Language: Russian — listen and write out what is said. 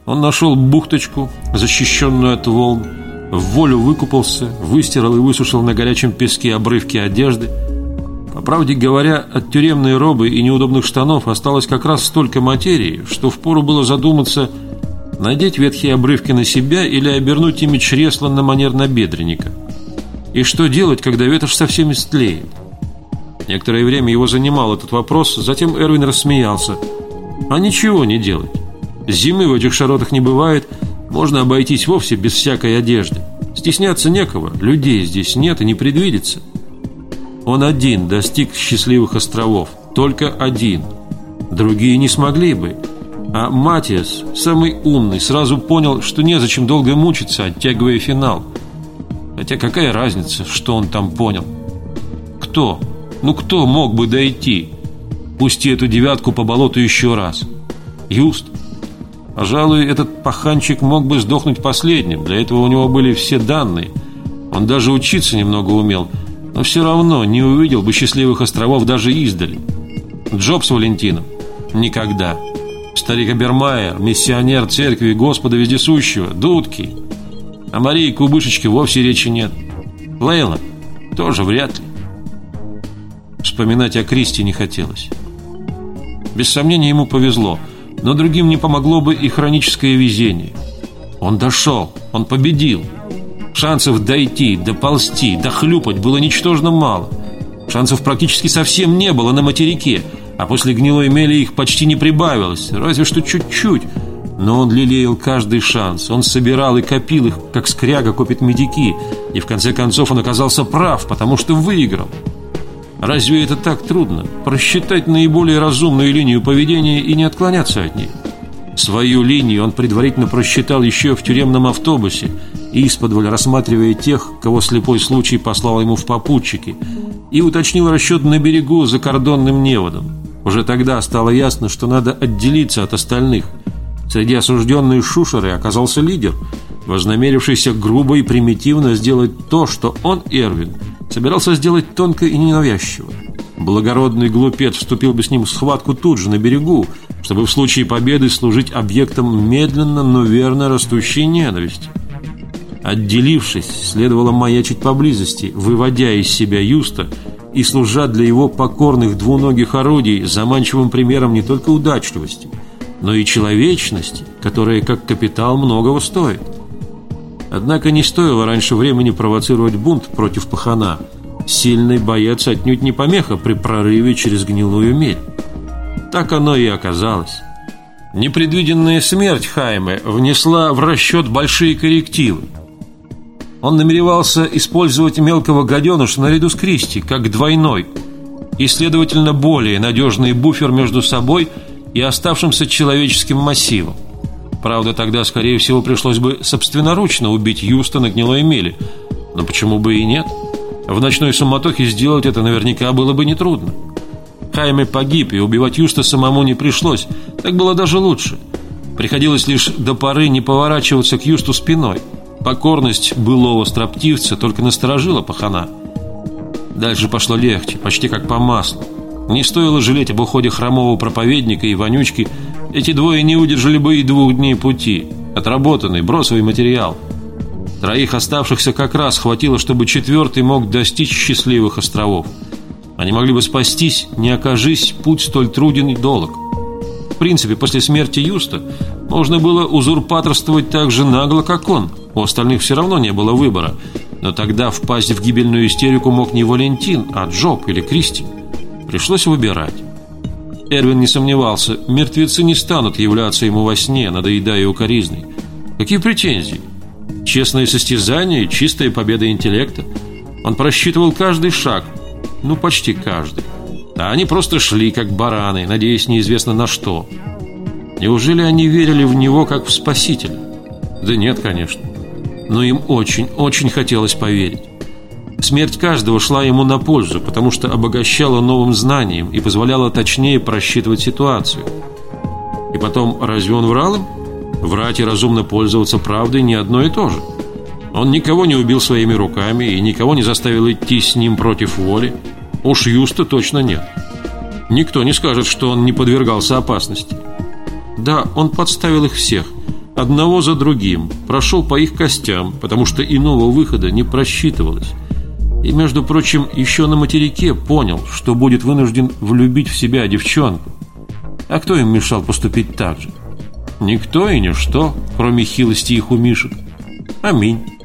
Он нашел бухточку, защищенную от волн, в волю выкупался, выстирал и высушил на горячем песке обрывки одежды. По правде говоря, от тюремной робы и неудобных штанов осталось как раз столько материи, что впору было задуматься, надеть ветхие обрывки на себя или обернуть ими чресло на манер набедренника. И что делать, когда ветошь совсем истлеет? Некоторое время его занимал этот вопрос, затем Эрвин рассмеялся. А ничего не делать. Зимы в этих широтах не бывает, можно обойтись вовсе без всякой одежды. Стесняться некого, людей здесь нет и не предвидится. Он один достиг счастливых островов, только один. Другие не смогли бы. А Матиас, самый умный, сразу понял, что незачем долго мучиться, оттягивая финал. Хотя какая разница, что он там понял? Кто? Кто мог бы дойти? Пусти эту девятку по болоту еще раз. Юст? Пожалуй, этот паханчик мог бы сдохнуть последним. Для этого у него были все данные. Он даже учиться немного умел, но все равно не увидел бы счастливых островов даже издали. Джоб с Валентином? Никогда. Старик Абермайер, миссионер церкви Господа Вездесущего, дудки. О Марии Кубышечке вовсе речи нет. Лейла? Тоже вряд ли. Вспоминать о Кристи не хотелось. Без сомнения, ему повезло, но другим не помогло бы и хроническое везение. Он дошел, он победил. Шансов дойти, доползти, дохлюпать было ничтожно мало. Шансов практически совсем не было на материке, а после гнилой мели их почти не прибавилось, разве что чуть-чуть. Но он лелеял каждый шанс, он собирал и копил их, как скряга копит медики, и в конце концов он оказался прав, потому что выиграл. Разве это так трудно? Просчитать наиболее разумную линию поведения и не отклоняться от нее. Свою линию он предварительно просчитал еще в тюремном автобусе, исподволь рассматривая тех, кого слепой случай послал ему в попутчики, и уточнил расчет на берегу за кордонным неводом. Уже тогда стало ясно, что надо отделиться от остальных. Среди осужденной шушеры оказался лидер, вознамерившийся грубо и примитивно сделать то, что он, Эрвин, собирался сделать тонко и ненавязчиво. Благородный глупец вступил бы с ним в схватку тут же на берегу, чтобы в случае победы служить объектом медленно, но верно растущей ненависти. Отделившись, следовало маячить поблизости, выводя из себя Юста и служа для его покорных двуногих орудий заманчивым примером не только удачливости, но и человечности, которая, как капитал, многого стоит. Однако не стоило раньше времени провоцировать бунт против пахана. Сильный боец отнюдь не помеха при прорыве через гнилую мель. Так оно и оказалось. Непредвиденная смерть Хайме внесла в расчет большие коррективы. Он намеревался использовать мелкого гаденыша наряду с Кристи, как двойной, и, следовательно, более надежный буфер между собой и оставшимся человеческим массивом. Правда, тогда, скорее всего, пришлось бы собственноручно убить Юста на гнилой мели. Но почему бы и нет? В ночной суматохе сделать это наверняка было бы нетрудно. Хайме погиб, и убивать Юста самому не пришлось. Так было даже лучше. Приходилось лишь до поры не поворачиваться к Юсту спиной. Покорность былого строптивца только насторожила пахана. Дальше пошло легче, почти как по маслу. Не стоило жалеть об уходе хромого проповедника и вонючки. Эти двое не удержали бы и 2 дней пути. Отработанный, бросовый материал. 3 оставшихся как раз хватило, чтобы 4-й мог достичь счастливых островов. Они могли бы спастись, не окажись путь столь труден и долг. В принципе, после смерти Юста можно было узурпаторствовать так же нагло, как он. У остальных все равно не было выбора. Но тогда впасть в гибельную истерику мог не Валентин, а Джоб или Кристи. Пришлось выбирать. Эрвин не сомневался, мертвецы не станут являться ему во сне, надоедая укоризной. Какие претензии? Честное состязание, чистая победа интеллекта. Он просчитывал каждый шаг, почти каждый. А они просто шли, как бараны, надеясь неизвестно на что. Неужели они верили в него, как в спасителя? Да нет, конечно. Но им очень хотелось поверить. Смерть каждого шла ему на пользу, потому что обогащала новым знанием и позволяла точнее просчитывать ситуацию. И потом, разве он врал им? Врать и разумно пользоваться правдой не одно и то же. Он никого не убил своими руками и никого не заставил идти с ним против воли. Уж Юста точно нет. Никто не скажет, что он не подвергался опасности. Да, он подставил их всех, одного за другим прошел по их костям, потому что иного выхода не просчитывалось. И, между прочим, еще на материке понял, что будет вынужден влюбить в себя девчонку. А кто им мешал поступить так же? Никто и ничто, кроме хилости их умишек. Аминь.